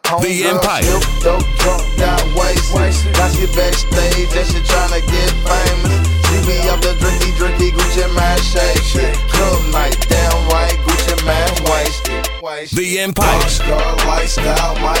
The Empire. Dope, drunk, got wasted. Now she backstage and she tryna get famous. She be up the drinky, Gucci man shake. Club night, damn right, Gucci man wasted. The Empire. Rockstar lifestyle, my